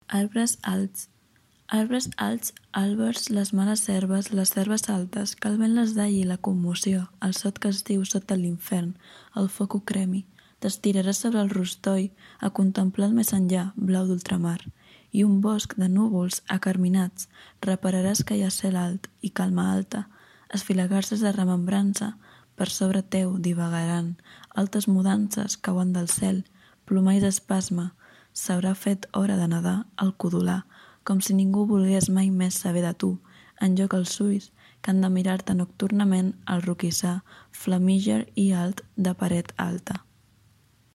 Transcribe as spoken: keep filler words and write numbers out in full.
Arbres alts. Arbres alts, àlbers, les males herbes, les herbes altes, que el vent les dalli la commoció, el sot que es diu sot de l'infern, el foc ho cremi. T'estiraràs sobre el rostoll a contemplar el més enllà, blau d'ultramar. I un bosc de núvols acarminats, repararàs que hi ha cel alt i calma alta. Esfilagarses de remembrança, per sobre teu divagaran, altes mudances cauen del cel, plomalls d'espasme, s'haurà fet hora de nedar al codolar, com si ningú volgués mai més saber de tu, enlloc els ulls, que han de mirar-te nocturnament al roquissar, flamíger i alt de paret alta.